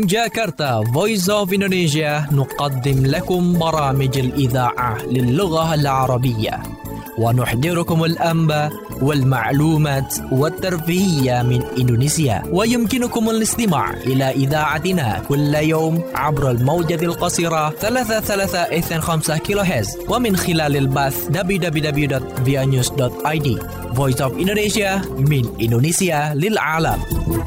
من جاكرتا Voice of Indonesia نقدم لكم برامج الإذاعة للغة العربية، ونحضركم الأنباء والمعلومات والترفيهية من إندونيسيا. ويمكنكم الاستماع إلى إذاعتنا كل يوم عبر الموجة القصيرة 3325 كيلوهرتز، ومن خلال البث www.vianews.id. Voice of Indonesia من إندونيسيا للعالم.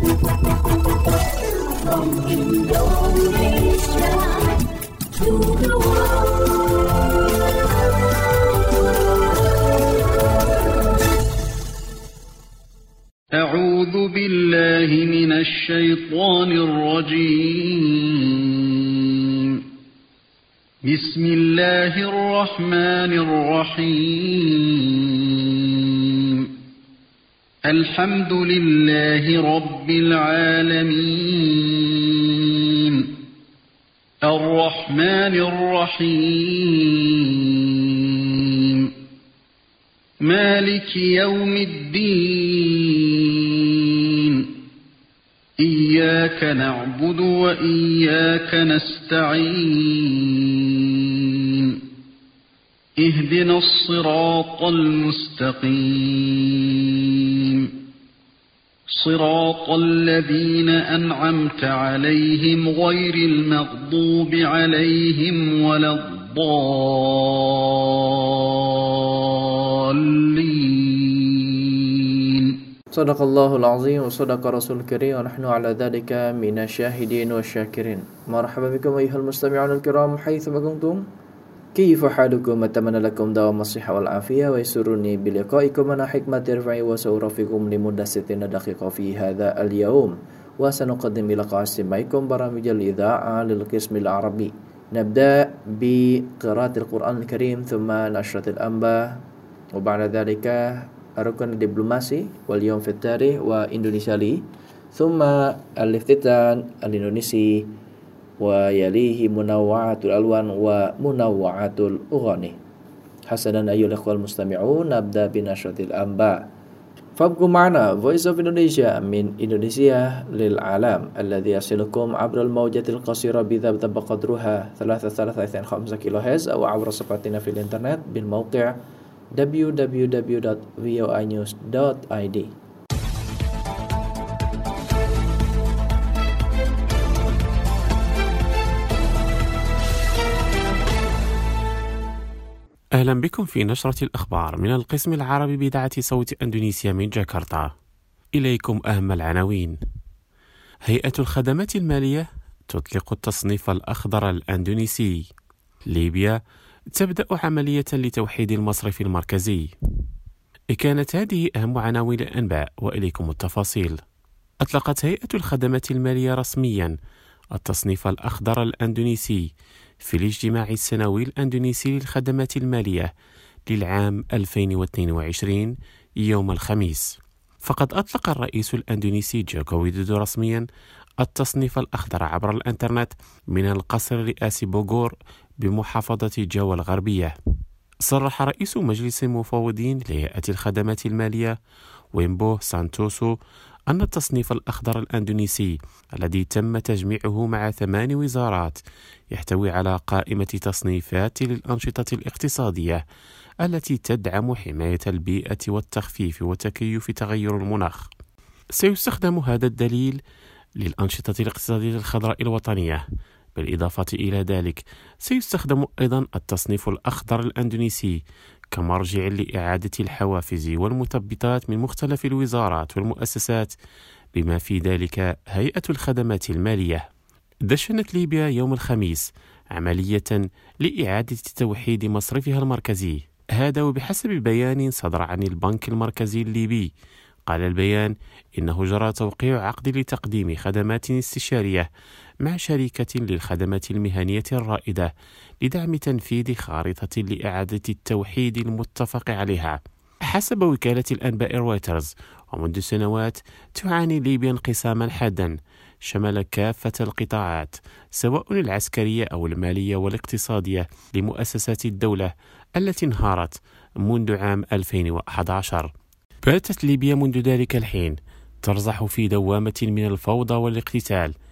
أعوذ بالله من الشيطان الرجيم. بسم الله الرحمن الرحيم. الحمد لله رب العالمين. الرحمن الرحيم. مالك يوم الدين. إياك نعبد وإياك نستعين. اهدنا الصراط المستقيم. صراط الذين أنعمت عليهم غير المغضوب عليهم ولا الضالين. صدق الله العظيم وصدق رسول الكريم ونحن على ذلك من الشاهدين والشاكرين. مرحبا بكم أيها المستمعون الكرام حيثما كنتم. كيف حالكم؟ أتمنى لكم دوام الصحة والعافية، ويسرني بلقائكم أنا حكمة رفعي وسأرافقكم لمدة 60 دقيقة في هذا اليوم، وسنقدم إلى استماعكم برامج الإذاعة للقسم العربي. نبدأ بقراءة القرآن الكريم ثم نشرة الأنباء، وبعد ذلك ركن الدبلوماسي واليوم في التاريخ وإندونيسيا لي، ثم الافتتان الإندونيسي، ويليه منوعات الألوان ومنوعات الأغاني. حسنا أيها الأخوة المستمعون، نبدأ بنشرة الأنباء. فابقوا معنا Voice of Indonesia من إندونيسيا للعالم الذي يصلكم عبر الموجة القصيرة بذات قدرها 3325 كيلوهرتز، أو عبر صفحتنا في الإنترنت بالموقع www.voanews.id. أهلا بكم في نشرة الأخبار من القسم العربي بإذاعة صوت أندونيسيا من جاكرتا. إليكم أهم العناوين. هيئة الخدمات المالية تطلق التصنيف الأخضر الأندونيسي. ليبيا تبدأ عملية لتوحيد المصرف المركزي. كانت هذه أهم عناوين الأنباء، وإليكم التفاصيل. أطلقت هيئة الخدمات المالية رسميا التصنيف الأخضر الأندونيسي في الاجتماع السنوي الأندونيسي للخدمات المالية للعام 2022 يوم الخميس. فقد أطلق الرئيس الأندونيسي جوكو ويدودو رسميا التصنيف الأخضر عبر الإنترنت من القصر الرئاسي بوغور بمحافظة جاوا الغربية. صرح رئيس مجلس المفوضين لهيئة الخدمات المالية ويمبو سانتوسو أن التصنيف الأخضر الأندونيسي الذي تم تجميعه مع 8 وزارات يحتوي على قائمة تصنيفات للأنشطة الاقتصادية التي تدعم حماية البيئة والتخفيف وتكيف تغير المناخ. سيستخدم هذا الدليل للأنشطة الاقتصادية الخضراء الوطنية. بالإضافة إلى ذلك سيستخدم أيضا التصنيف الأخضر الأندونيسي كمرجع لإعادة الحوافز والمثبطات من مختلف الوزارات والمؤسسات، بما في ذلك هيئة الخدمات المالية. دشنت ليبيا يوم الخميس عملية لإعادة توحيد مصرفها المركزي، هذا وبحسب بيان صدر عن البنك المركزي الليبي. قال البيان إنه جرى توقيع عقد لتقديم خدمات استشارية مع شركة للخدمات المهنية الرائدة لدعم تنفيذ خارطة لإعادة التوحيد المتفق عليها. حسب وكالة الأنباء رويترز، ومنذ سنوات تعاني ليبيا انقساما حادا شمل كافة القطاعات سواء العسكرية أو المالية والاقتصادية لمؤسسات الدولة التي انهارت منذ عام 2011. باتت ليبيا منذ ذلك الحين ترزح في دوامة من الفوضى والاقتتال،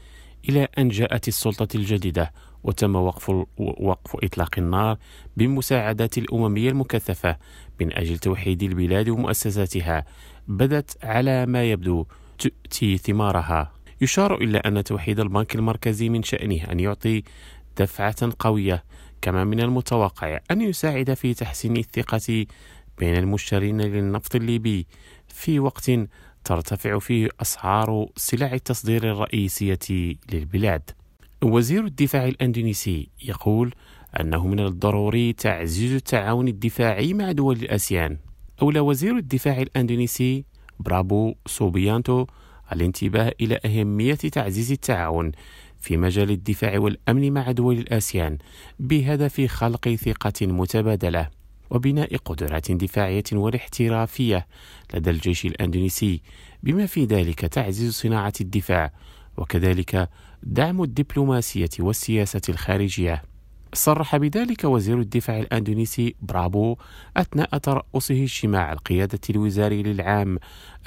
إلى أن جاءت السلطة الجديدة وتم وقف إطلاق النار بمساعدات الأممية المكثفة من أجل توحيد البلاد ومؤسساتها بدت على ما يبدو تؤتي ثمارها. يشار إلى أن توحيد البنك المركزي من شأنه أن يعطي دفعة قوية، كما من المتوقع أن يساعد في تحسين الثقة بين المشترين للنفط الليبي في وقت ترتفع فيه أسعار سلع التصدير الرئيسية للبلاد. وزير الدفاع الأندونيسي يقول أنه من الضروري تعزيز التعاون الدفاعي مع دول الآسيان. أولى وزير الدفاع الأندونيسي برابو سوبيانتو الانتباه إلى أهمية تعزيز التعاون في مجال الدفاع والأمن مع دول الآسيان بهدف خلق ثقة متبادلة وبناء قدرات دفاعية واحترافية لدى الجيش الأندونيسي، بما في ذلك تعزيز صناعة الدفاع وكذلك دعم الدبلوماسية والسياسة الخارجية. صرح بذلك وزير الدفاع الأندونيسي برابو أثناء ترأسه اجتماع القيادة الوزاري للعام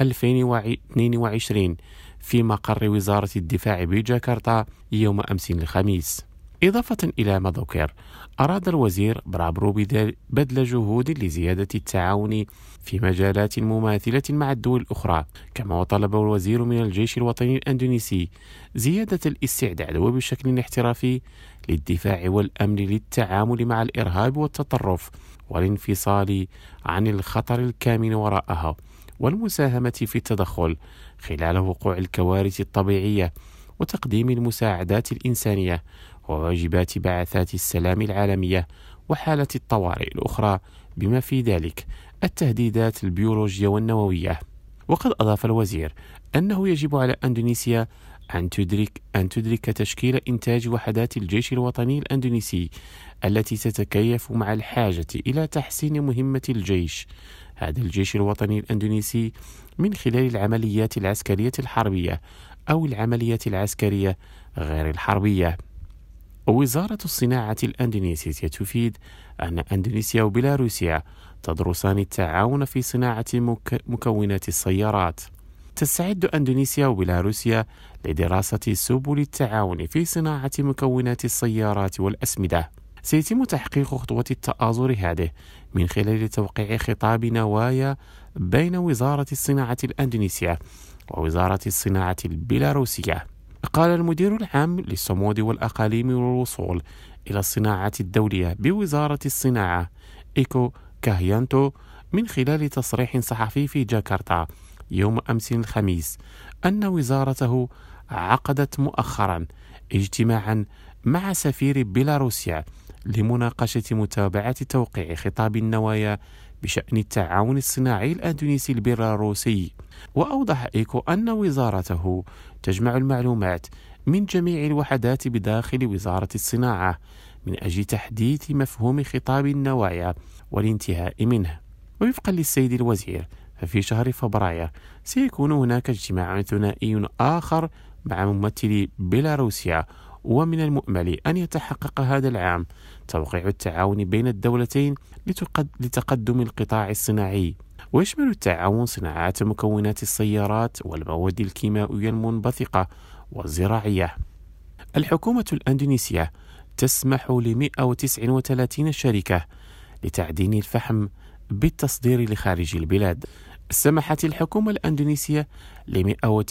2022 في مقر وزارة الدفاع بجاكرتا يوم أمس الخميس. إضافة إلى ما ذكر، أراد الوزير برابو بذل جهود لزيادة التعاون في مجالات مماثلة مع الدول الأخرى، كما وطلب الوزير من الجيش الوطني الأندونيسي زيادة الاستعداد وبشكل احترافي للدفاع والأمن للتعامل مع الإرهاب والتطرف والانفصال عن الخطر الكامن وراءها والمساهمة في التدخل خلال وقوع الكوارث الطبيعية وتقديم المساعدات الإنسانية وواجبات بعثات السلام العالمية وحالة الطوارئ الأخرى، بما في ذلك التهديدات البيولوجية والنووية. وقد أضاف الوزير أنه يجب على أندونيسيا أن تدرك تشكيل إنتاج وحدات الجيش الوطني الأندونيسي التي تتكيف مع الحاجة إلى تحسين مهمة الجيش هذا الجيش الوطني الأندونيسي من خلال العمليات العسكرية الحربية أو العمليات العسكرية غير الحربية. ووزارة الصناعة الأندونيسية تفيد أن أندونيسيا وبيلاروسيا تدرسان التعاون في صناعة مكونات السيارات. تستعد أندونيسيا وبيلاروسيا لدراسة سبل التعاون في صناعة مكونات السيارات والأسمدة. سيتم تحقيق خطوة التآزر هذه من خلال توقيع خطاب نوايا بين وزارة الصناعة الأندونيسية ووزارة الصناعة البيلاروسية. قال المدير العام للصمود والأقاليم والوصول إلى الصناعة الدولية بوزارة الصناعة إيكو كاهيانتو من خلال تصريح صحفي في جاكرتا يوم أمس الخميس أن وزارته عقدت مؤخرا اجتماعا مع سفير بيلاروسيا لمناقشة متابعة توقيع خطاب النوايا بشأن التعاون الصناعي الأندونيسي البيلاروسي. وأوضح إيكو أن وزارته تجمع المعلومات من جميع الوحدات بداخل وزارة الصناعة من أجل تحديث مفهوم خطاب النوايا والانتهاء منه. ووفقا للسيد الوزير، ففي شهر فبراير سيكون هناك اجتماع ثنائي آخر مع ممثلي بيلاروسيا، ومن المؤمل أن يتحقق هذا العام توقيع التعاون بين الدولتين لتقدم القطاع الصناعي، ويشمل التعاون صناعات مكونات السيارات والمواد الكيماوية المنبثقة والزراعية. الحكومة الأندونيسية تسمح ل 139 شركة لتعدين الفحم بالتصدير لخارج البلاد. سمحت الحكومة الأندونيسية ل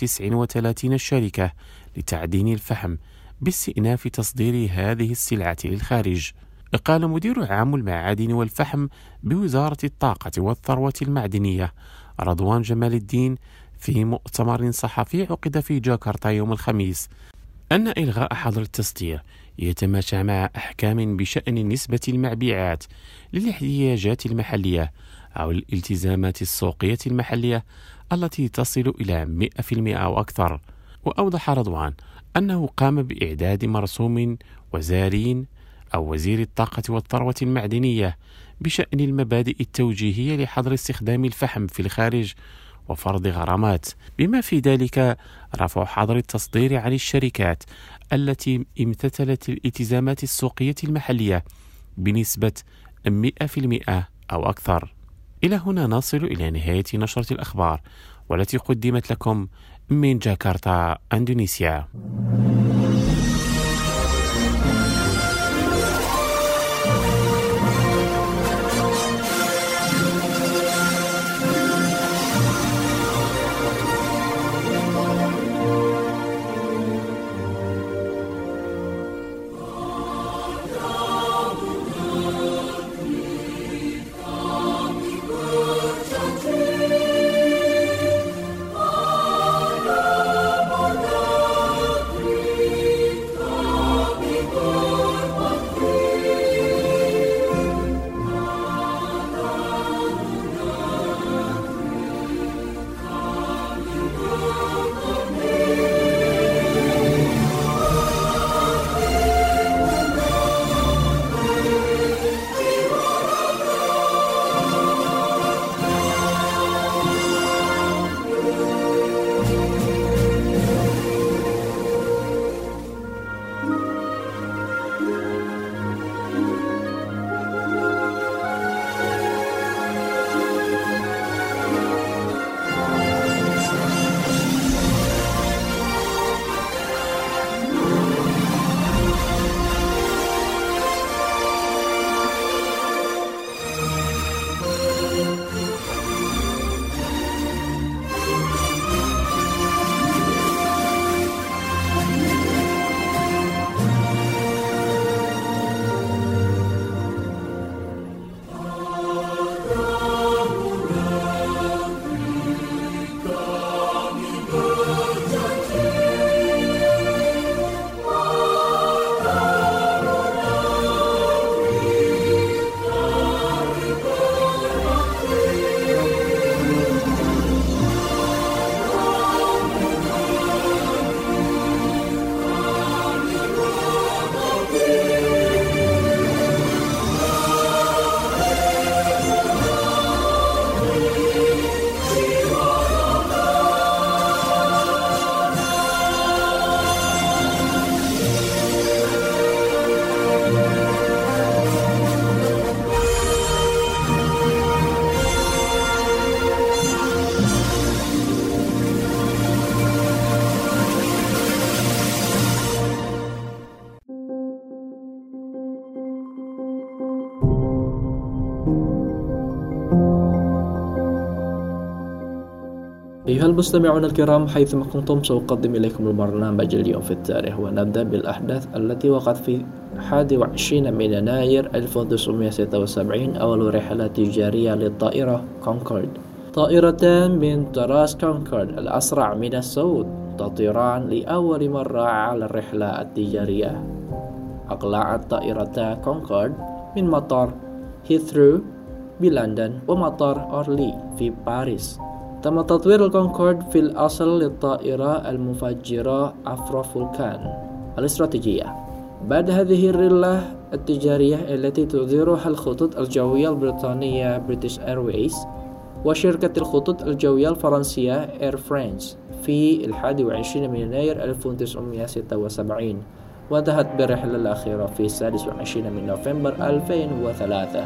139 شركة لتعدين الفحم باستئناف تصدير هذه السلعة للخارج. قال مدير عام المعادن والفحم بوزارة الطاقة والثروة المعدنية رضوان جمال الدين في مؤتمر صحفي عقد في جاكرتا يوم الخميس أن إلغاء حظر التصدير يتماشى مع أحكام بشأن نسبة المبيعات للاحتياجات المحلية أو الالتزامات السوقية المحلية التي تصل إلى 100% أو أكثر. وأوضح رضوان أنه قام بإعداد مرسوم وزاري أو وزير الطاقة والثروة المعدنية بشأن المبادئ التوجيهية لحظر استخدام الفحم في الخارج وفرض غرامات، بما في ذلك رفع حظر التصدير عن الشركات التي امتثلت الالتزامات السوقية المحلية بنسبة 100% أو أكثر. إلى هنا نصل إلى نهاية نشرة الأخبار، والتي قدمت لكم من جاكرتا، أندونيسيا. أيها المستمعون الكرام، حيثما كنتم سأقدم إليكم البرنامج اليوم في التاريخ، ونبدأ بالأحداث التي وقعت في 21 من يناير 1976. أول رحلة تجارية للطائرة كونكورد. طائرتان من طراز كونكورد الأسرع من الصوت تطيران لأول مرة على الرحلة التجارية. أقلعت طائرتا كونكورد من مطار هيثرو بلندن ومطار أورلي في باريس. تم تطوير الكونكورد في الأصل للطائرة المفجرة أفروفولكان الاستراتيجية. بعد هذه الرحلة التجارية التي تديرها الخطوط الجوية البريطانية بريتش إيرويز وشركة الخطوط الجوية الفرنسية إير فرانس في 21 من يناير 1976، وانتهت بالرحلة الأخيرة في 26 من نوفمبر 2003.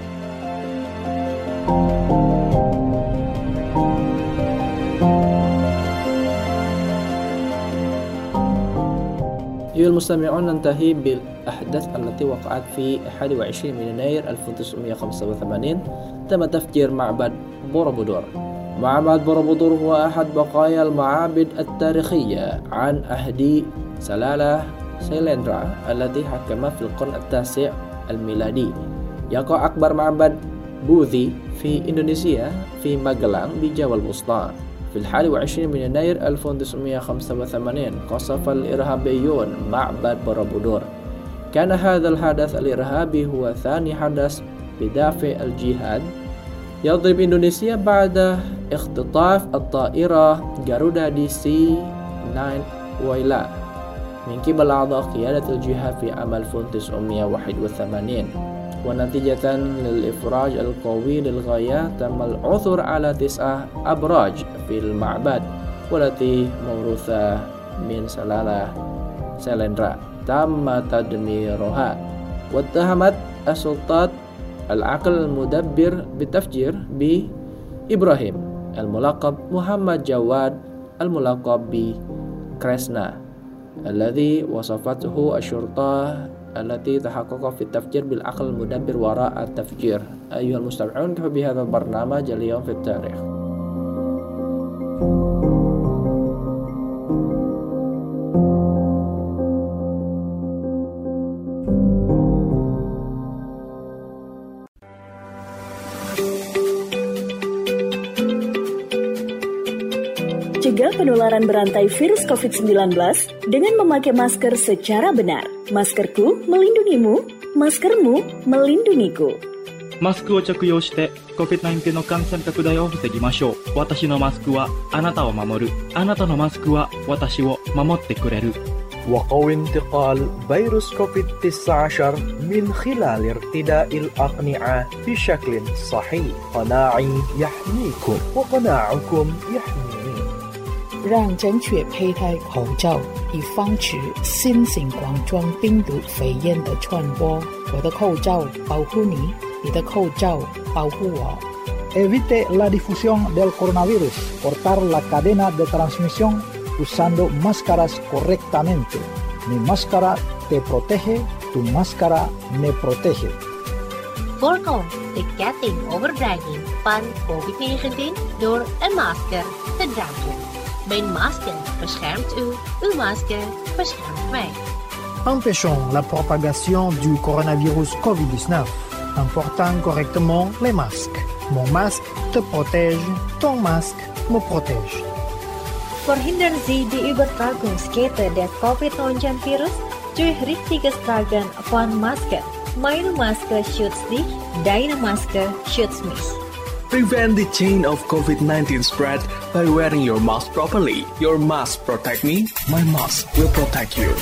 أيها المستمعون، ننتهي بالأحداث التي وقعت في 21 من يناير 1985. تم تفجير معبد بوروبودور. معبد بوروبودور هو أحد بقايا المعابد التاريخية عن عهد سلالة سيلندرا التي حكمت في القرن التاسع الميلادي. يقع أكبر معبد بوذي في إندونيسيا في ماجلان بجاوا الوسطى. في 21 من يناير 1985 قصف الإرهابيون معبد بوروبودور. كان هذا الحدث الإرهابي هو ثاني حدث بدافع الجهاد يضرب إندونيسيا بعد اختطاف الطائرة جارودا DC-9 ويلا من قبل أعضاء قيادة الجهاد في عام 1981. ونتيجة للإفراج القوي للغاية تم العثور على 9 أبراج في المعبد، والتي موروثة من سلالة سيلندرا تم تدميرها. واتهمت السلطات العقل المدبر بالتفجير بإبراهيم الملقب محمد جواد الملقب بكريسنا، الذي وصفته الشرطة التي تحقق في التفجير بالعقل المدبر وراء التفجير. أيها المستمعون، بهذا البرنامج اليوم في التاريخ. Cegah penularan berantai virus COVID-19 dengan memakai masker secara benar. Maskerku melindungimu, maskermu melindungiku. マスクを着用して COVID-19 の感染拡大を防ぎましょう。私のマスクはあなたを守る。あなたのマスクは私を守ってくれる。 وقوي انتقال فيروس كوفيد-19 من خلال ارتداء الأقنعة بشكل صحيح. قناعي يحميكم وقناعكم يحميني. 让正确佩戴口罩，以防止新型冠状病毒肺炎的传播。我的口罩保护你，你的口罩保护我。 Evite la difusión del coronavirus. Cortar la cadena de transmisión usando máscaras correctamente. Mi máscara te protege, tu máscara me protege. Voorkom de ketting overdraging van COVID-19 door een masker te dragen. Mijn masker beschermt u, uw masker beschermt mij. Empêchons la propagation du coronavirus COVID-19 en portant correctement les masques. Mon masque te protège, ton masque me protège. Verhindern Sie die Übertragungskette des COVID-19-Virus durch richtiges Tragen von Maske. Meine Maske schützt dich, deine Maske schützt mich. Prevent the chain of COVID-19 spread by wearing your mask properly. Your mask protect me, my mask will protect you.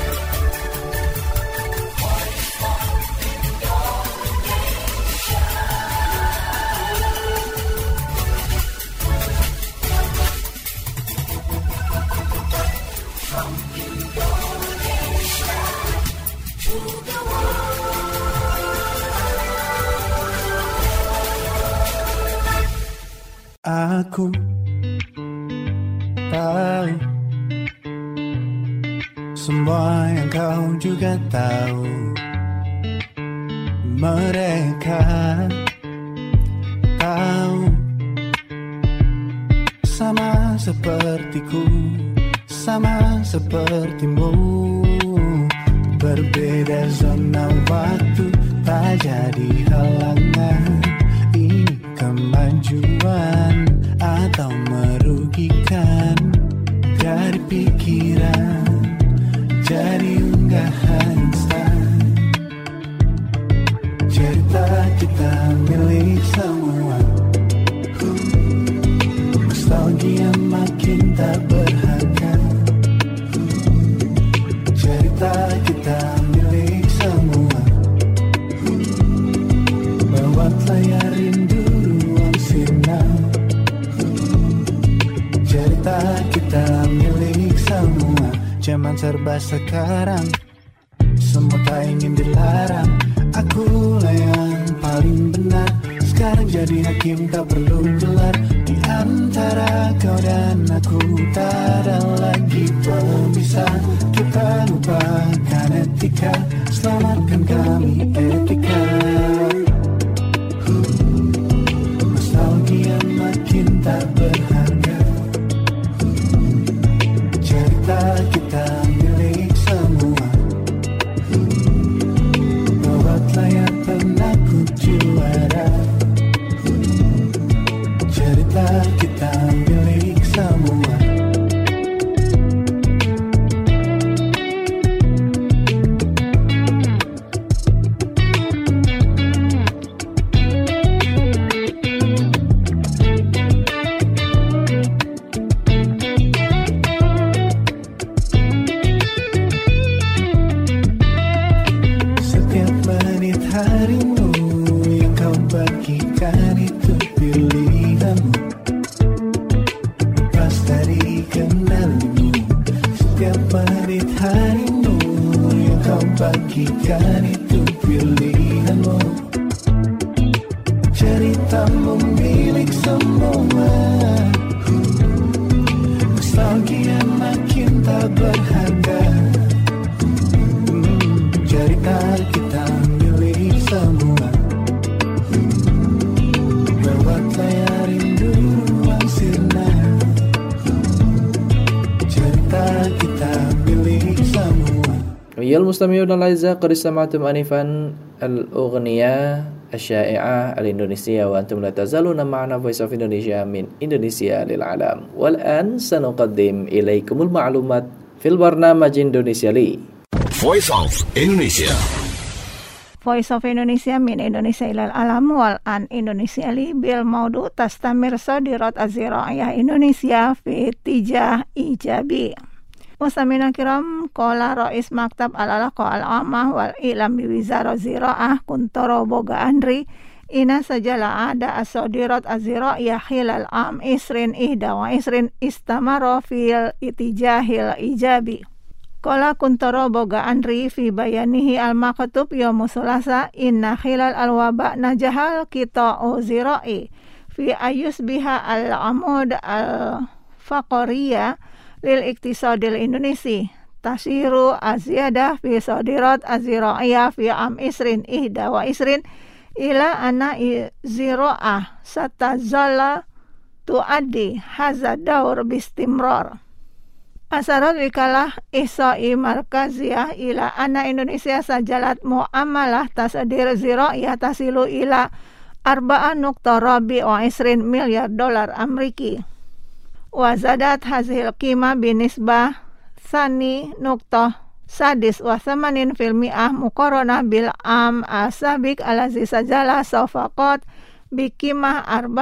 Aku tahu semua yang kau juga tahu. Mereka tahu sama sepertiku, sama sepertimu. Berbeda zona waktu tak jadi halangan. Ini kemajuan atau merugikan? Dari pikiran jadi unggahan instan. Cerita kita milik semua. Nostalgia makin tak berharga. Cerita kita milik semua. Lewat layar rindu ruang sinar. Cerita kita milik semua. Zaman serba sekarang, semua tak ingin dilarang. Akulah yang paling benar. Sekarang jadi hakim tak perlu gelar. Di antara kau dan aku tak ada lagi pemisah. Kita lupakan etika, selamatkan kami etika. Nostalgia makin tak berharga. Cerita kita milik semua. Lewat layar pernah ku juara. Cerita kita milik semua. Setiap menit harimu yang kau bagikan itu pilihanmu. Lepas dari kendalimu. Setiap menit harimu yang kau bagikan itu pilihanmu. Ceritamu milik semua. Nostalgia makin tak berharga. Cerita kita milik semua. Lewat layar rindu ruang sirna. Cerita kita milik semua. Ayyuhal mustami'un al-a'izzah, qad istama'tum anifan al-ughniya asy-syai'ah al-Indonesia wa antum la tazaluna ma'ana Voice of Indonesia min Indonesia lil alam. Wal an sanuqaddim ilaikumul ma'lumat fil barnamaj Indonesia li. Voice of Indonesia. Voice of Indonesia min Indonesia ilal alam wal an Indonesia li bil maudu tastamir sadirat az-zira'iyah Indonesia fi tijah ijabi. Mustamina kiram qala Rais Maktab al-Alaqa al-Amah wal Ilam bi Wizara Zira'ah Kuntoro Boga Andri ina sajala ada as-sadirat az-zira'iyah khilal am isrin ihda wa isrin istamara fil itijahil ijabi. Qala Kuntoro Boga Andri fi bayanihi al-maktub yawm Sulasa inna khilal al-waba najahal qita'u zira'i fi ayus biha al-amud al-faqariyah lil iktisadil Indonesia tasiru aziyadah fi sadirat az-zira'iyah fi am isrin ihda wa isrin ila anna zira'ah satazalla tuaddi hadza daur bistimrar. Asarat wikalah ihsa'i markaziyah ila anna Indonesia sajalat mu'amalah tasadir zira'iyah tasilu ila 4.24 miliar dolar Ameriki. Wazadat hazil qimah binisbah sani nuktoh sadis wa thamanin fil mi'ah muqaranah bil am asabik alazi sajala sofakot bikimah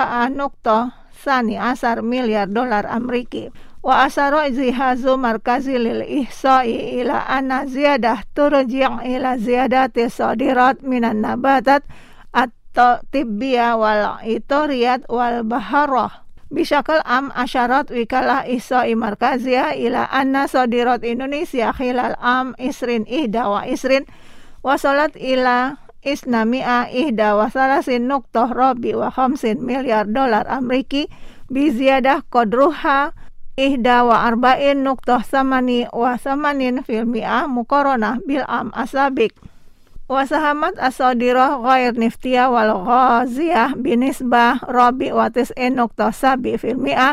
4.12 miliar dolar Ameriki. Wa asaro zihazu markazi lil ihsa'i ila anna ziyadah turji' ila ziyadati sadirat minan nabatat atau tibbiyah wal itoriyat wal baharah. Bisyakal am asyarat wikalah ihsa'i markaziyah ila anna sadirat Indonesia khilal am isrin ihda wa isrin wasalat ila isnami'a ihda wa salasin nuktoh robi wa 50 miliar dolar Ameriki biziyadah kodruha ihda wa arba'in nuktoh samani wa samanin fil mi'ah muqaranah bil am asabik. Wasahamat as-sadirah ghair niftiyah wal ghaziyah binisbah robi wa tis'in nuktoh sabi fil mi'ah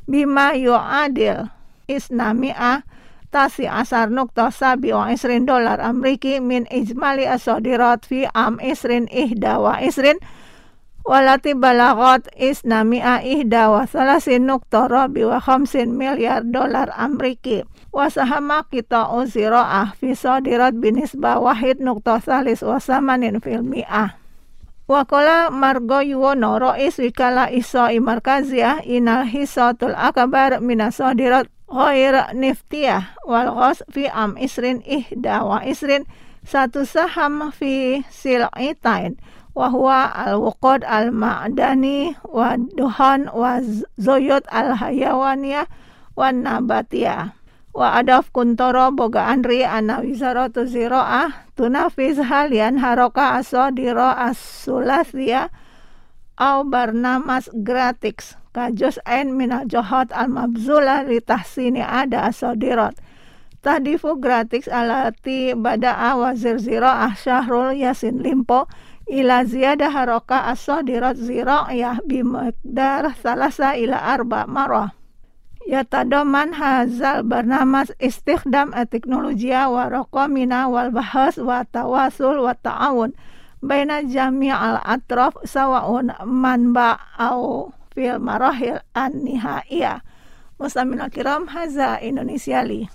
bima yu'adil isnami'ah tasi asar nukta sabi wa isrin dolar Ameriki min ijmali asodirat fi am isrin ihda wa isrin walati balagot isnami'ah ihda wa salasin nukta rabi wa khamsin miliar dolar Ameriki wasahama kita uziro'ah fi sodirat binisba wahid nukta salis wa samanin fil mi'ah. Wakola Margo Yuwono Rois Wikala Isoi Markaziyah Inal Hisatul Akabar Minasodirat Ghair Niftiyah Wal Ghos fi am isrin ihda wa isrin satu saham fi sil'itain Wahuwa al-wuqud al-ma'dani wa duhan wa zoyot al-hayawaniyah wa nabatiyah. Wa adaf kuntoro boga andri ana wizaratu ziro'ah tunafiz halian haroka asodiro as-sulasiyah au barnamas gratis kajus ain minal johot al-mabzula litahsini ada asodirat tahdifu gratis alati bada'a wazir ziro'ah Syahrul Yasin Limpo ila ziyadah haroka asodirat ziro'yah bimekdar salasa ila arba marah. Yatadoman hazal barnamas istikhdam teknologiya wa raqamina wal bahas wa tawasul wa ta'awun baina jami'al atraf sawaun manba au fil marahil an-nihaiyah. Muslimina kiram, haza Indonesia li.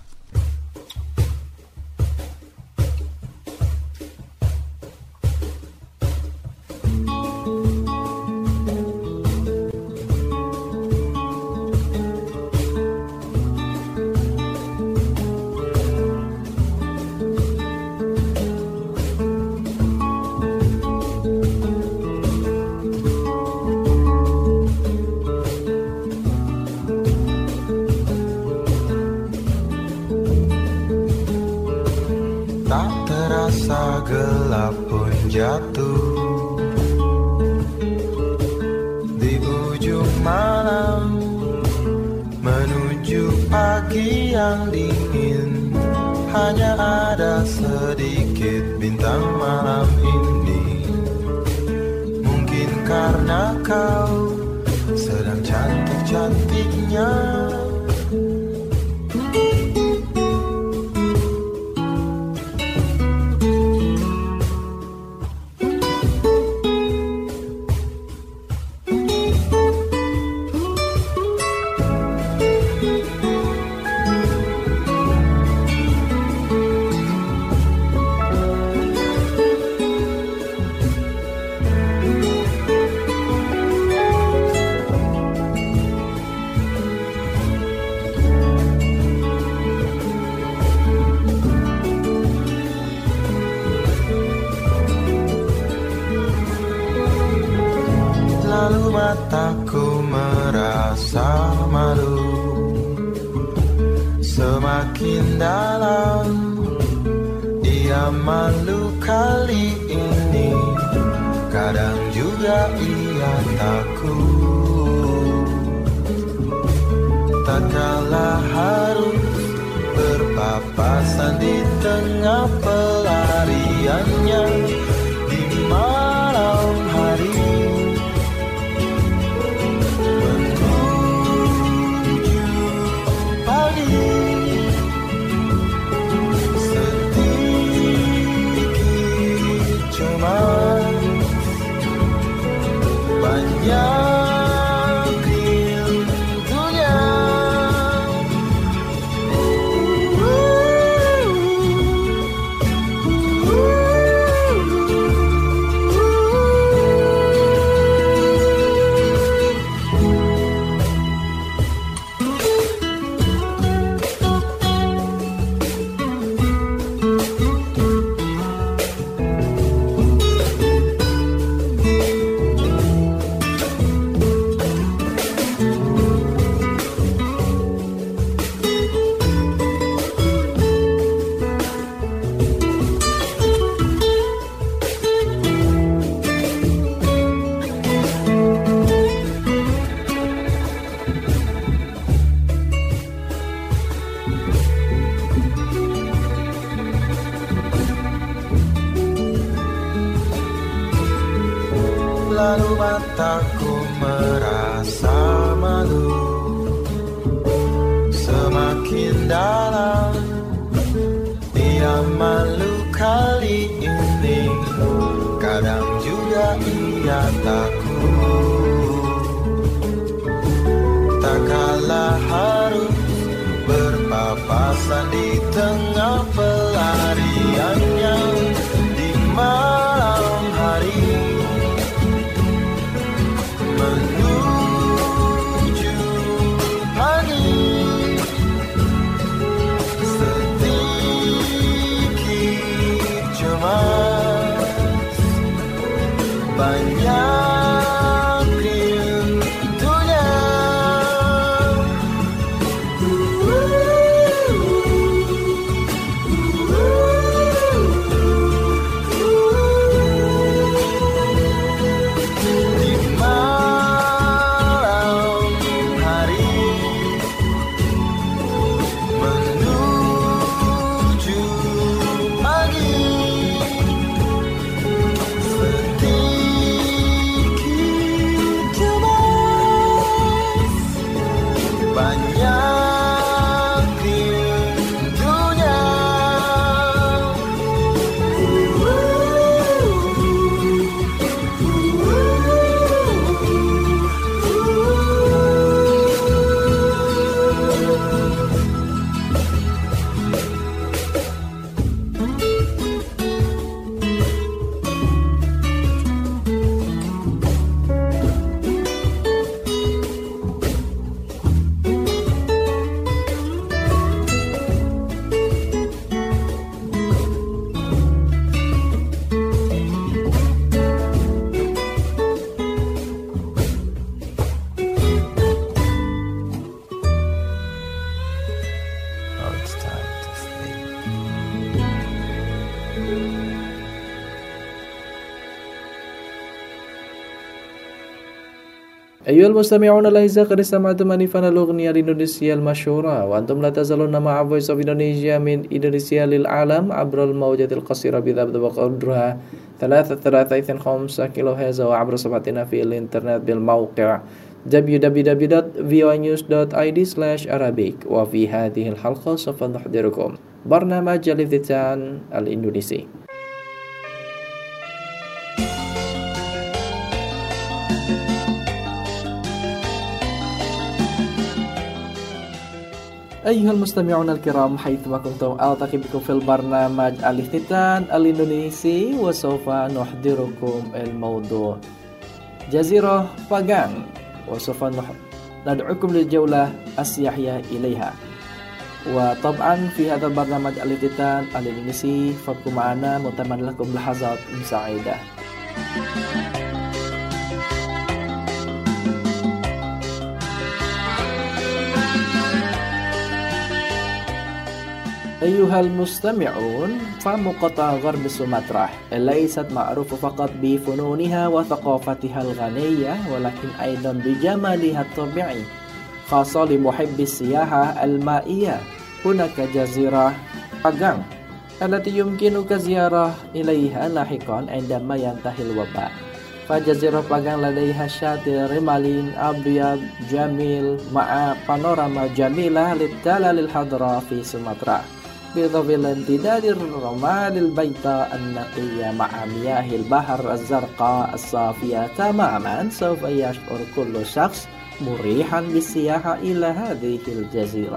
Gelap pun jatuh di ujung malam menuju pagi yang dingin. Hanya ada sedikit bintang malam ini. Mungkin karena kau sedang cantik-cantiknya. Mataku merasa malu, semakin dalam ia malu kali ini. Kadang juga ia takut, tak kalah harus berpapasan di tengah pelariannya di malam hari. Banyak rindunya. Lalu mataku merasa malu, mendalam. Ia malu kali ini, kadang juga ia takut. Tak kalah harus berpapasan di tengah pelariannya di malam hari, menuju pagi. Sedikit cemas, banyak rindunya. Di malam hari, menuju pagi. Sedikit cemas, banyak rindunya. Oh, it's time to sleep. أيها المستمعون الأعزاء قد استمعتم آنفا الأغنية الإندونيسية المشهورة وأنتم لا تزالون مع Voice of Indonesia من إندونيسيا للعالم عبر الموجات القصيرة بضبط قدرها 335 كيلوهرتز وعبر صفحتنا في الإنترنت بالموقع www.voanews.id/arabic. وفي هذه الحلقة سوف نحضركم برنامج الافتتان الإندونيسي. أيها المستمعون الكرام حيثما كنتم ألتقي بكم في البرنامج الافتتان الإندونيسي وسوف نحضركم الموضوع جزيرة باغان وسوف ندعوكم للجولة السياحية إليها. وطبعا في هذا البرنامج الافتتان الإندونيسي فابقوا معنا متمنى لكم لحظات سعيدة. أيها المستمعون، فمقاطعة غرب سومطرة ليست معروفة فقط بفنونها وثقافتها الغنية ولكن أيضا بجمالها الطبيعي خاصة لمحبي السياحة المائية. هناك جزيرة باغان التي يمكنك زيارة إليها لاحقا عندما ينتهي الوباء. فجزيرة باغان لديها شاطئ رمالين أبيض جميل مع بانوراما جميلة للتلال الخضراء في سومطرة، بإضافة لامتداد الرمال البيضاء النقية مع مياه البحر الزرقاء الصافية تماما. سوف يشعر كل شخص مريحا بالسياحة إلى هذه الجزيرة.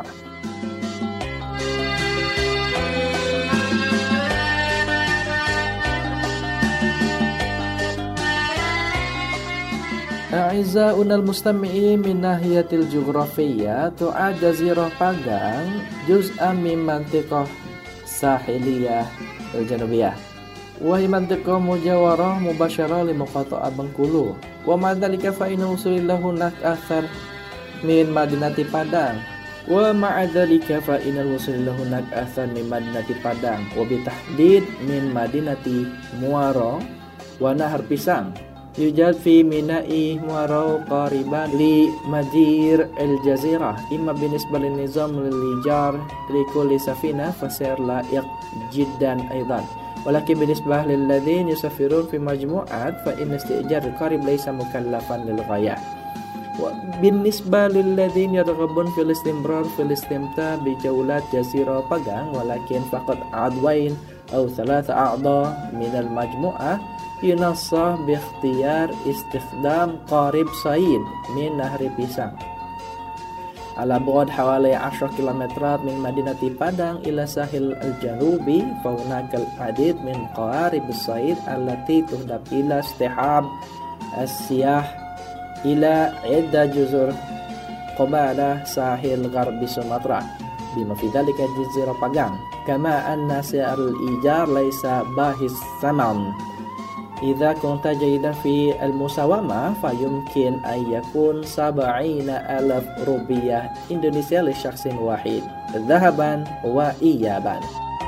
أعزائنا المستمعين، من ناحية الجغرافية تعد جزيرة باغان جزءا من منطقة ساحلية الجنوبية، وهي منطقة مجاورة مباشرة لمقاطعة بنكولو. ومع ذلك فإن وصول له هناك أكثر من مدينة بادان، ومع ذلك فإن الوصول له هناك أكثر من مدينة بادان، وبالتحديد من مدينة موارو ونهر بيسان. يوجد في ميناء موارو قريبا لمدير الجزيرة، إما بالنسبة للنظام الإيجار لكل سفينة فسير لائق جدا أيضا، ولكن بالنسبة للذين يسافرون في مجموعات فإن استئجار القارب ليس مكلفا للغاية. بالنسبة للذين يرغبون في الاستمرار في الاستمتاع بجولات جزيرة باغان ولكن فقط عضوين أو 3 أعضاء من المجموعة ينصح باختيار استخدام قارب صيد من نهر بيسان على بعد حوالي 10 كيلومترات من مدينة بادان إلى الساحل الجنوبي فهناك العديد من قوارب الصيد التي تهدف إلى اصطحاب السياح إلى عدة جزر قبالة ساحل غرب سومطرة بما في ذلك جزيرة باغان كما أن سعر الإيجار ليس باهظ الثمن إذا كنت جيدا في المساومة فيمكن أن يكون 70,000 روبية إندونيسيا لشخص واحد ذهبا وإيابا.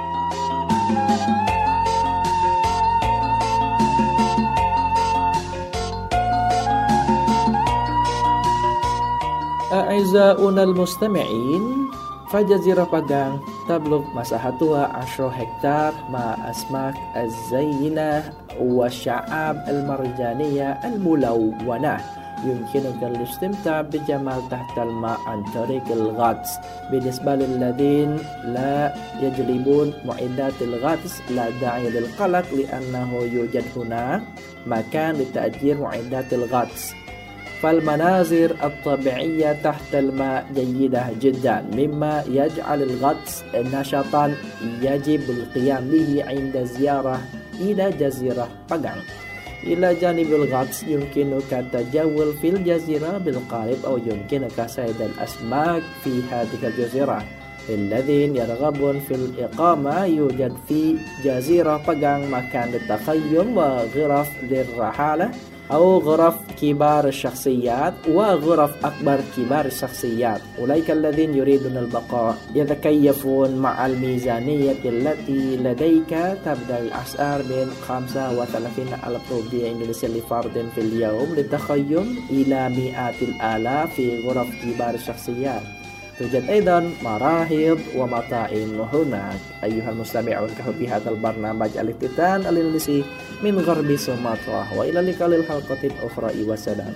أعزائنا المستمعين فجزيرة باغان تبلغ مساحتها 10 هكتار مع أسماك الزينة والشعاب المرجانية الملونة يمكنك الاستمتاع بجمال تحت الماء عن طريق الغطس. بالنسبة للذين لا يجلبون معدات الغطس لا داعي للقلق لأنه يوجد هناك مكان لتأجير معدات الغطس فالمناظر الطبيعية تحت الماء جيدة جدا مما يجعل الغطس نشاطا يجب القيام به عند زيارة إلى جزيرة باغان. إلى جانب الغطس يمكنك التجول في الجزيرة بالقارب أو يمكنك صيد الأسماك في هذه الجزيرة. الذين يرغبون في الإقامة يوجد في جزيرة باغان مكان للتخيم وغرف للرحالة أو غرف كبار الشخصيات وغرف أكبر كبار الشخصيات. أولئك الذين يريدون البقاء يتكيفون مع الميزانية التي لديك تبدأ الأسعار من 35,000 روبية إندونيسية لفرد في اليوم للتخيم إلى مئات الآلاف في غرف كبار الشخصيات. توجد أيضا مراهض ومطاعم هناك. أيها المستمعون كفى هذا البرنامج الافتتان الإندونيسي من غرب سومطرة وإلى اللقاء للحلقة الأخرى والسلام.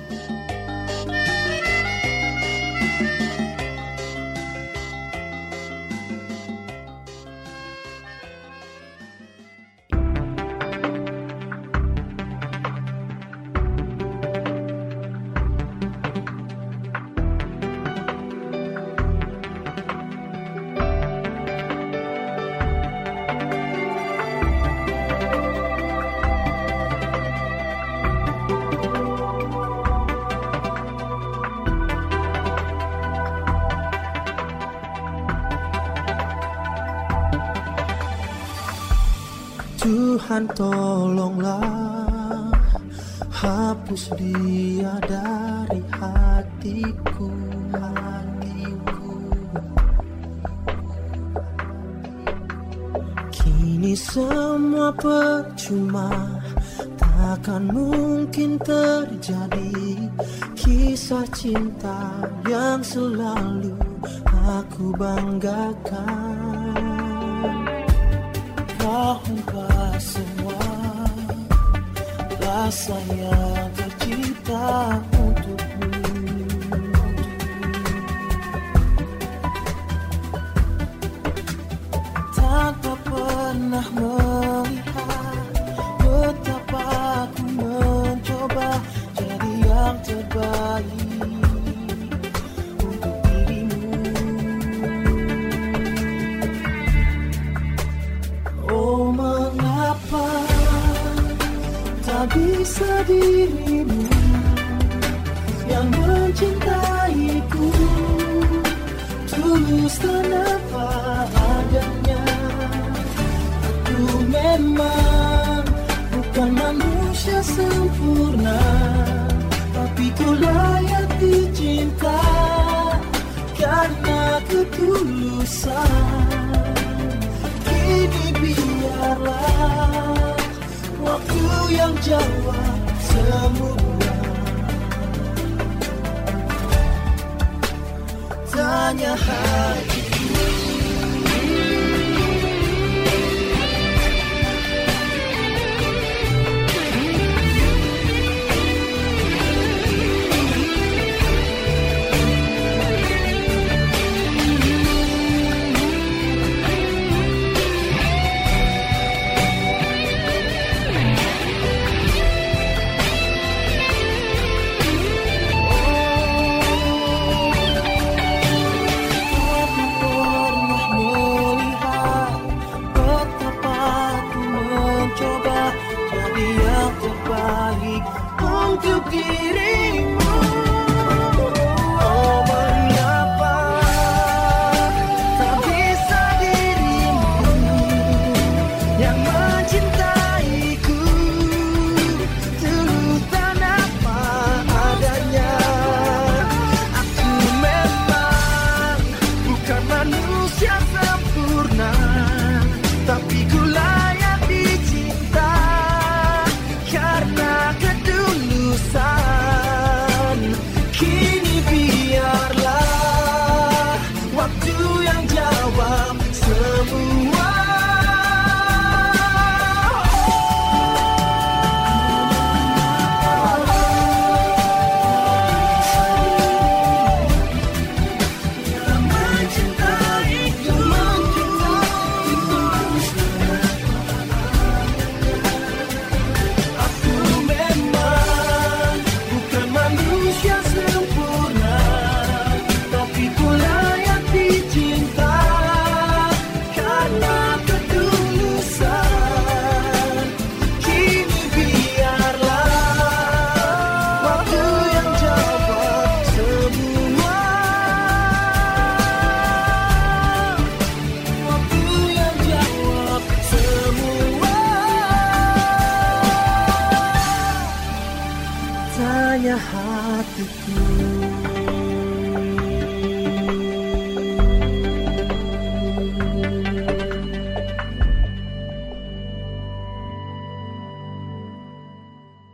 Tuhan tolonglah hapus dia dari hatiku. Kini semua percuma, takkan mungkin terjadi kisah cinta yang selalu aku banggakan. Tahukah semua rasa yang tercipta untukmu. Tanpa pernah melihat betapa aku mencoba jadi yang terbaik. Bisa dirimu yang mencintaiku tulus tanpa adanya. Aku memang bukan manusia sempurna, tapi ku layak dicinta karena ketulusan. Kini biarlah waktu yang jawab semua. Tanya hatiku.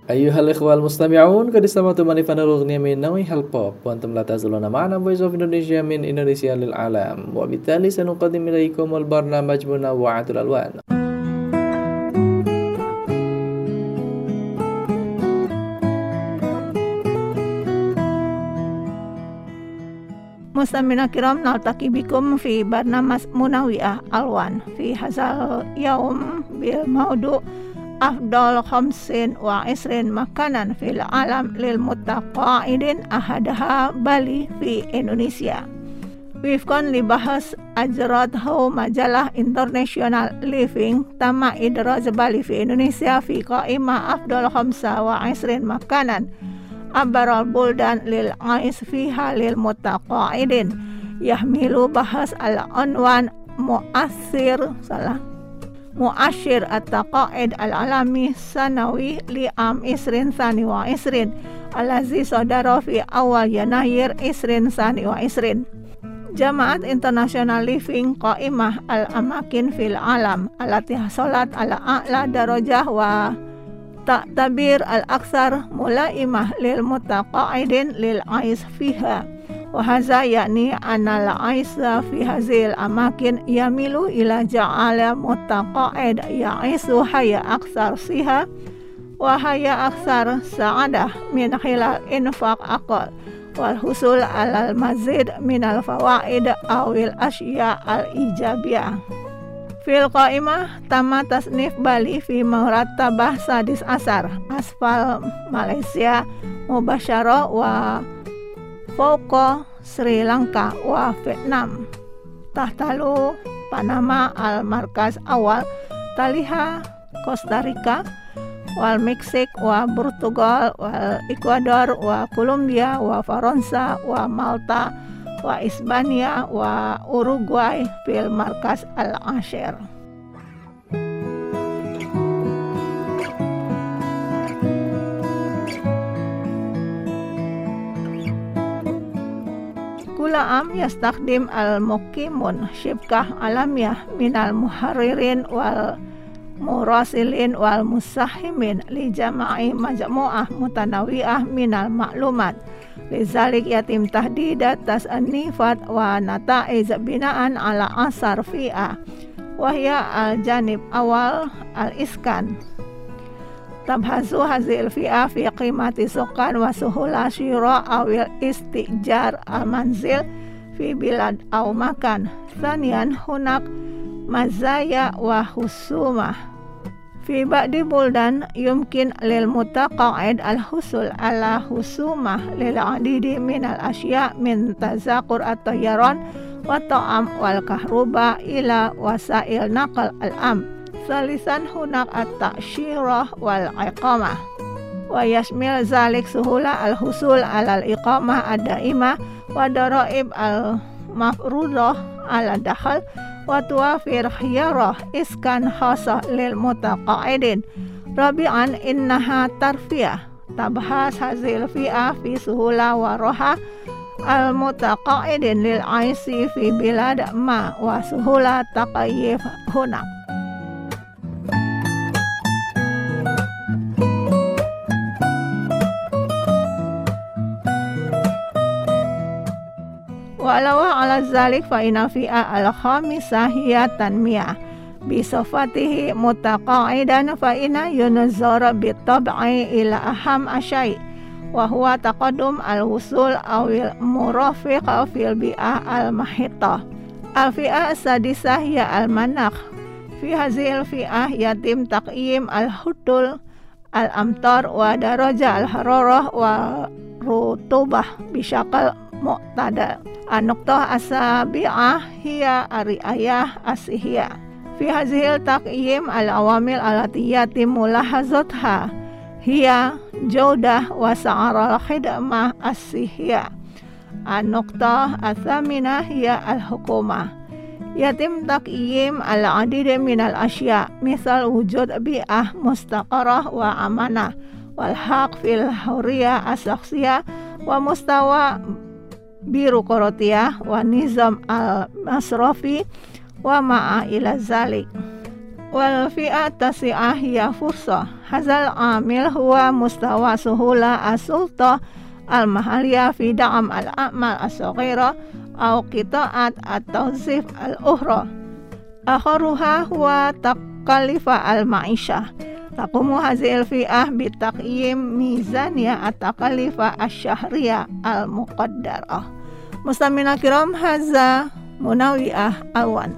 Ayuhal ikhwal mustami'un qad istama'tu manifan al-ughniya min nawi halpop wa antum la tazuluna ma'ana Voice of Indonesia min Indonesia lil alam wa bittali sanuqaddim ilaikum al-barnamaj munawwa'atul alwan. Mustamina kiram naltaki bikum fi barnamas munawi'ah alwan fi hazal yaum bil maudu afdal khamsin wa isrin makanan fil alam lil muttaqaidin ahadaha Bali fi Indonesia. Wifkon libahas ajrathu majalah international living tama idraz Bali fi Indonesia fi qaimah afdal khamsa wa isrin makanan abaral buldan lil ais fiha lil muttaqaidin yahmilu bahas al unwan mu'asyir at-taqaid al-alami sanawi li'am isrin sani wa isrin alazi sodara fi awal yanahir isrin sani wa isrin. Jamaat International Living Qaimah al-amakin fil alam alati hasolat ala a'la darajah wa ta'tabir al-aksar mulaimah lil muttaqaidin lil ais fiha. Wahaza yakni anal aisa fi hazil amakin yamilu ila ja'ala muttaqaid ya'isu haya aksar siha wa haya aksar sa'adah min khilal infaq aqal wal husul alal mazid min al fawaid awil asya al ijabiyah. Fil qaimah tama tasnif Bali fi murattabah sadis asar asfal Malaysia mubasyarah wa Fauqa Sri Lanka wa Vietnam tahtalu Panama al-markaz awal taliha Costa Rica wal Meksik wa Portugal wal Ecuador wa Colombia wa Faransa wa Malta wa Hispania wa Uruguay fil markaz al-ashir. Kulaam yastakhdim al-muqimun syibkah alamiyah minal muharririn wal murasilin wal musahimin li jama'i majmu'ah mutanawiyah minal ma'lumat lizalik yatim tahdidat tas'anifat wa nata'iz bina'an ala asar fi'ah wahya al-janib awal al-iskan tabhazu hazil fi'ah fi qimati sukan wa suhula syira awil istijar al-manzil fi bilad aw makan. Thanian hunak mazaya wa husumah fi ba'di buldan yumkin lil mutaqa'id al-husul ala husumah lil adidi min al-asya min tazaqur at-tayyaran wa ta'am wal kahruba ila wasail naqal al-am. Salisan hunak at-ta'syirah wal iqamah wa yashmil zalik suhula al-husul alal iqamah ad-daimah wa daraib al-mafrudah ala dakhal wa tuwafir khiyarah iskan khasah lil mutaqaidin. Rabi'an innaha tarfiyah tabhas hazil fi'ah fi suhula wa roha al-mutaqaidin lil aisi fi bilad ma wa suhula taqayyif hunak. Walawa ala zalik fa inna fi'a al-khamisah hiya tanmiyah bisafatihi mutaqaidan fa inna yunzara bitab'i ila aham asyai wa huwa taqaddum al-wusul awil murafiq fil bi'ah al-mahita. Al-fi'ah sadisah hiya al-manakh fi hazil fi'ah yatim taqyim al-hudul al-amtar wa daraja al-hararah wa rutubah bisyakal mu'tadal. An-nuqtah as-sabi'ah hiya ar-ri'ayah as-sihiyah fi hazil taqyim al-awamil allati yatimu lahazatha hiya jawdah wa sa'aral khidmah as-sihiyah. An-nuqtah as-saminah hiya al-hukumah yatim taqyim al-adid min al-asya misal wujud bi'ah mustaqarah wa amanah wal haq fil hurriyah as-shakhsiyah wa mustawa birokratiyah wa nizam al-masrafi wa ma'a ila zalik. wal fi'at tasi'ah hiya fursah. Hazal amil huwa mustawa suhula as-sultah al-mahaliyah fi da'am al-a'mal as-saghira aw qita'at at-tawzif al-ukhra. Akharuha huwa takalifa al-ma'ishah. Taqumu hazil fi'ah bitaqyim mizaniyah at-takalifa asy-syahriyah al-muqaddarah. Mustamina kiram, haza munawi'ah awan.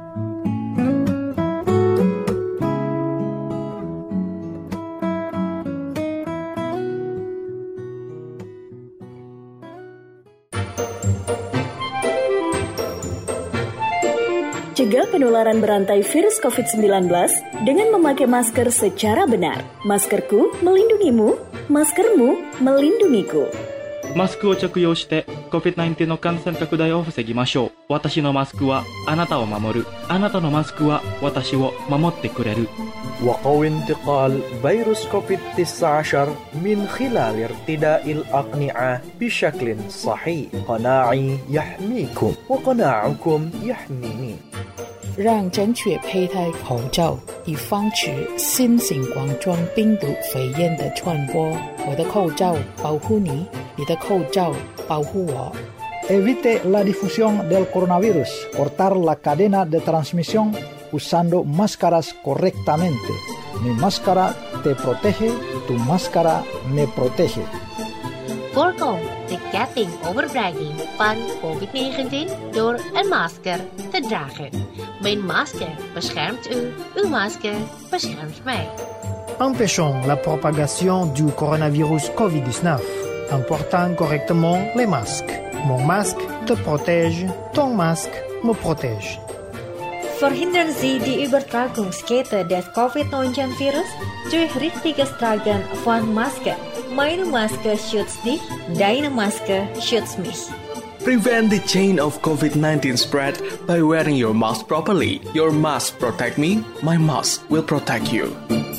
Cegah penularan berantai virus COVID-19 dengan memakai masker secara benar. Maskerku melindungimu, maskermu melindungiku. マスクを着用して COVID-19 の感染拡大を防ぎましょう。私のマスクはあなたを守る。あなたのマスクは私を守ってくれる。 وقوي انتقال فيروس كوفيد-19 من خلال ارتداء الأقنعة بشكل صحيح. قناعي يحميكم وقناعكم يحميني. 让正确佩戴口罩，以防止新型冠状病毒肺炎的传播。我的口罩保护你，你的口罩保护我。 Evite la difusión del coronavirus. Cortar la cadena de transmisión usando máscaras correctamente. Mi máscara te protege, tu máscara me protege. Voorkom de ketting overdraging van COVID-19 door een masker te dragen. Mijn masker beschermt u, uw masker beschermt mij. Empêchons la propagation du coronavirus COVID-19 en portant correctement les masques. Mon masque te protège, ton masque me protège. Verhindern Sie die Übertragungskette des Covid-19-Virus durch richtiges Tragen von Maske. Meine Maske schützt dich, deine Maske schützt mich. Prevent the chain of COVID-19 spread by wearing your mask properly. Your mask protect me, my mask will protect you.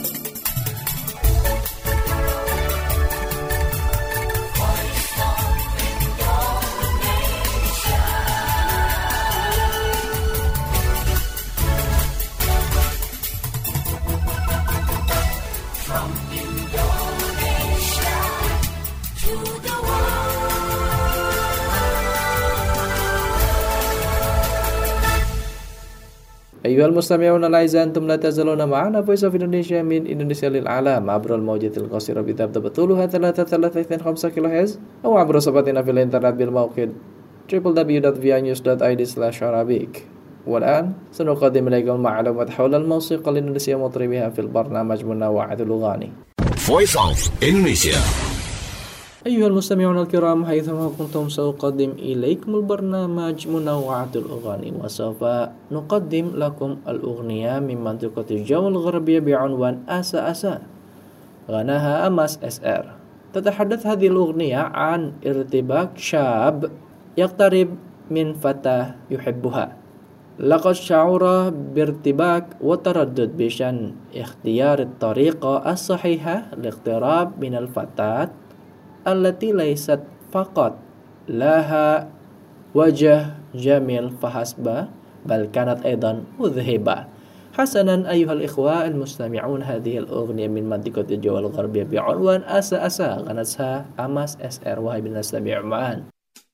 أيها المستمعون الأعزاء أنتم لا تزالون معنا Voice of Indonesia من إندونيسيا للعالم عبر الموجات القصيرة بتبدأ طولها 3.325 كيلوهرتز أو عبر صفحتنا في الإنترنت بالموقع www.vianews.id/arabic. والآن سنقدم إليكم المعلومات حول الموسيقى الإندونيسية مطربها في البرنامج منوعات الأغاني. Voice of Indonesia. أيها المستمعون الكرام حيثما كنتم سأقدم إليكم البرنامج منوعات الأغاني وسوف نقدم لكم الأغنية من منطقة الجو الغربية بعنوان أسا أسا غناها أماس SR. تتحدث هذه الأغنية عن ارتباك شاب يقترب من فتاة يحبها. لقد شعر بارتباك وتردد بشأن اختيار الطريقة الصحيحة للاقتراب من الفتاة التي ليست فقط لها وجه جميل فحسب بل كانت أيضا مذهبة. حسنا أيها الإخوة المستمعون، هذه الأغنية من منطقة الجو الغربية بعنوان أسا أسا غنتها أماس SR. وهي بنستمع معا.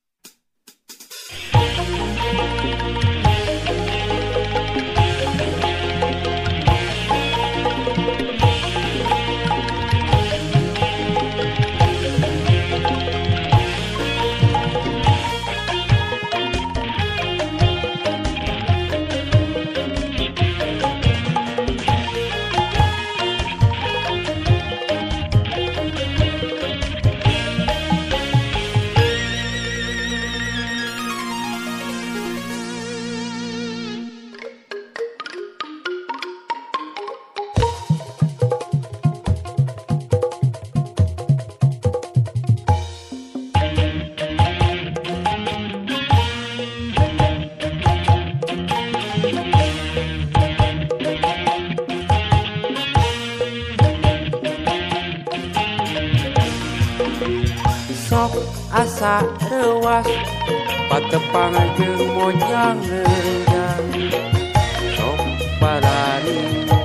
Asa rewas patepang jeung monyang reujang sok balari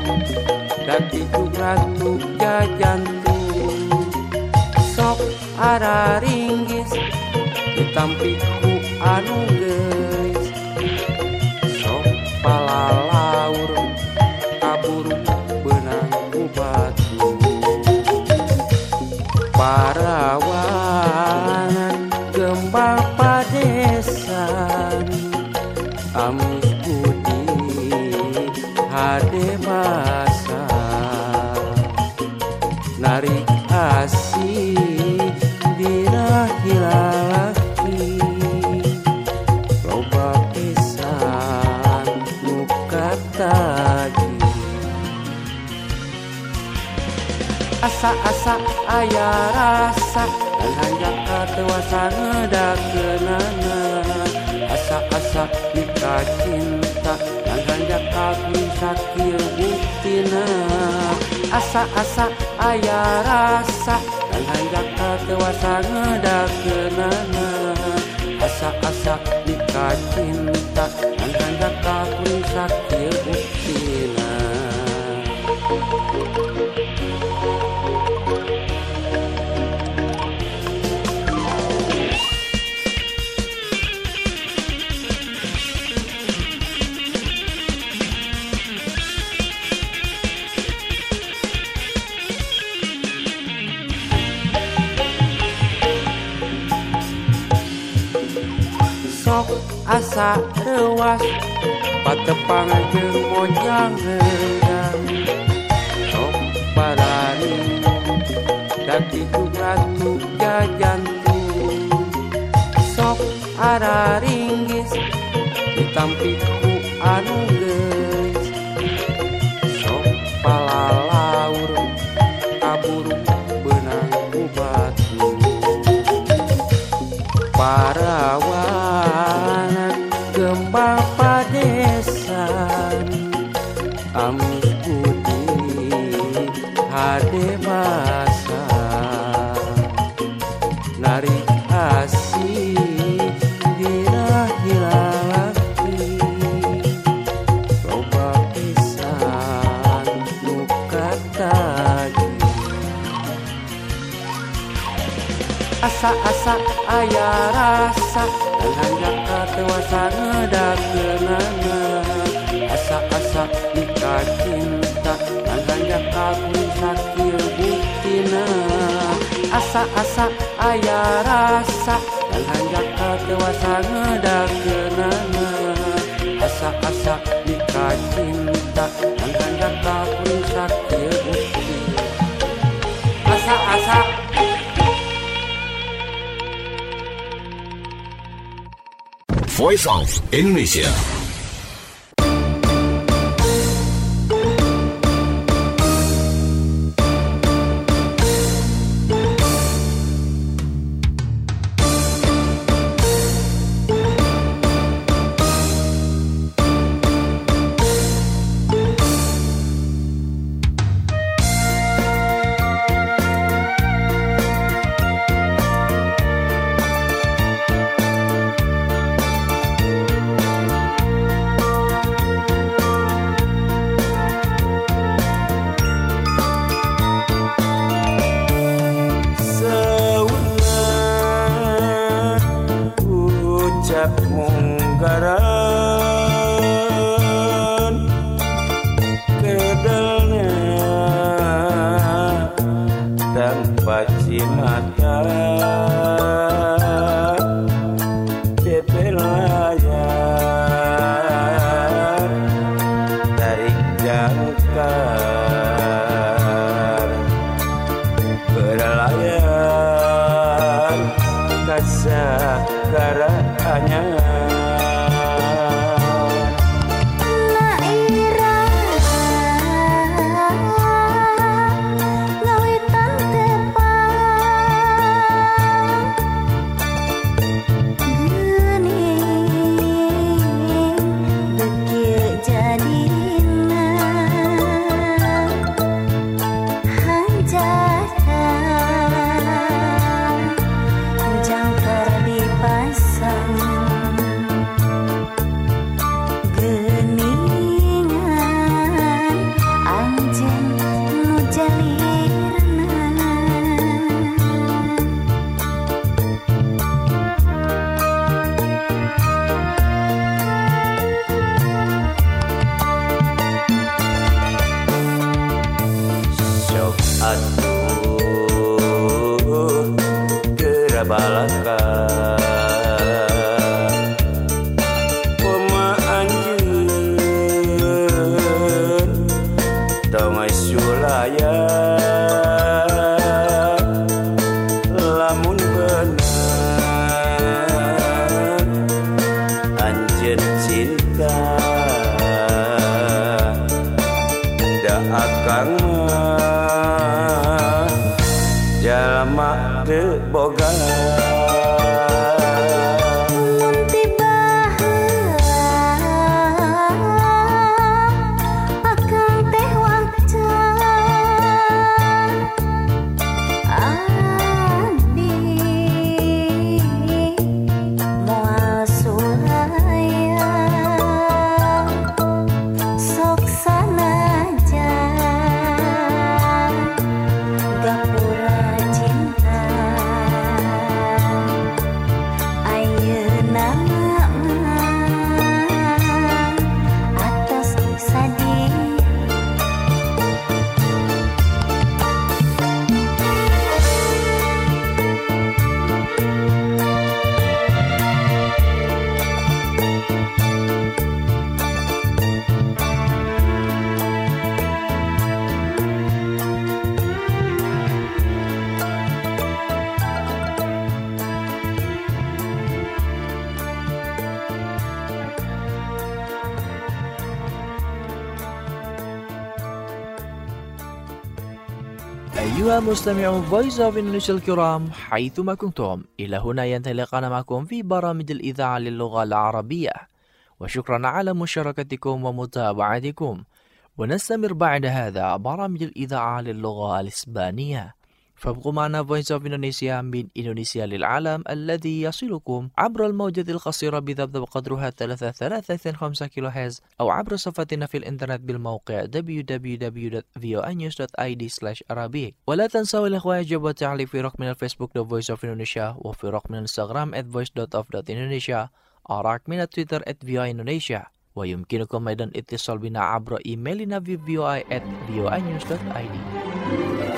daki ratu jajantung sok ara ringgis ditampiku anu geus sok palalaur kaburu benang ku batu parawanan gembal padesan amis budi hade basa narik asih dina hilalaki loba pisan nu katagi asa-asa aya rasa dan hanjaka dewasa ngedakeunana asa-asa nikah cinta dan hanjaka sakil buktina asa-asa aya rasa dan hanjaka dewasa ngedakeunana asa-asa nikah cinta dan hanjaka sakil buktina asa rewas patepang jeung mojang hendang sok barani daki ratu jajantung sok ara ringgis ditampiku anu geus sok palalaur kaburu benang ku batu parawanan gembal padesan amis budi hade basa narik asih dina hilalaki loba pisan nu katagi asa-asa aya rasa dan hanjaka dewasa ngedakeunana asa-asa nikah cinta dan hanjaka sakil buktina asa-asa aya rasa dan hanjaka dewasa ngedakeunana asa-asa nikah cinta dan hanjaka sakil buktina asa-asa Voice of Indonesia. أيها المستمعون Voice of Indonesia الكرام حيثما كنتم، إلى هنا ينتهي لقاءنا معكم في برامج الإذاعة للغة العربية، وشكرا على مشاركتكم ومتابعتكم. ونستمر بعد هذا برامج الإذاعة للغة الإسبانية، فابقوا معنا Voice of Indonesia من إندونيسيا للعالم الذي يصلكم عبر الموجة القصيرة بذبذب قدرها 3.325 كيلوهرتز أو عبر صفحتنا في الإنترنت بالموقع www.voanews.id/arabic. ولا تنسوا الإخوة إعجاب وتعليق في رقم الفيسبوك The Voice of Indonesia، وفي رقم الإنستغرام @voice.of.indonesia، رقم التويتر @voaindonesia. ويمكنكم أيضا اتصال بنا عبر إيميلنا في voi@voanews.id.